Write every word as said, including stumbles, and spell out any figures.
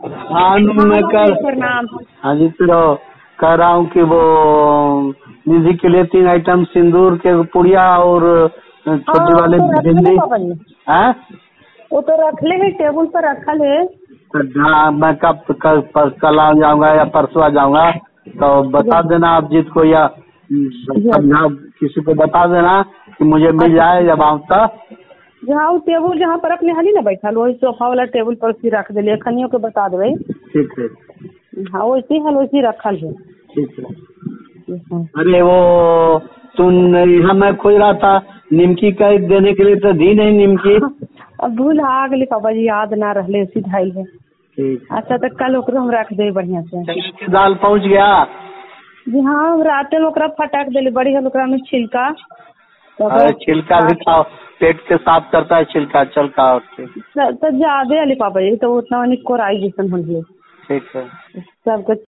हाँ मैं कर प्रणाम। हाँ जी तो कह रहा हूँ कि वो निधि के लिए तीन आइटम सिंदूर के पुड़िया और छोटी वाले भिंडी है वो तो रख ले है, टेबल पर रखा है। हाँ मैं कब कल पर, कल आ जाऊंगा या परसों आ जाऊंगा तो बता देना आप जीत को या समझा किसी को बता देना कि मुझे मिल जाए जब आऊँ तब। जहाँ टेबल जहाँ पर अपने हाली ना बैठल वही सोफा वाला टेबल पर उसी रख दिले खनियों के बता देवे। ठीक है हाँ वैसे हल वैसे रखल है। ठीक है। अरे वो तुम यहाँ मैं खोज रहा था निमकी का देने के लिए तो दी नहीं निमकी। अब भूल आ गई पापा जी, याद ना रहले उसी धाइल है। ठीक अच्छा तो कल ओकरो हम रख दे बढ़िया से। दाल पहुँच गया जी हाँ हम रात में ओकरा फटाक दिले बड़ी हल ओकरा में छिलका छिलका भी खाओ पेट के साफ करता है छिलका चल का। तो ज्यादा अली पापा जी तो उतना कोराई जैसन हो। ठीक है सबके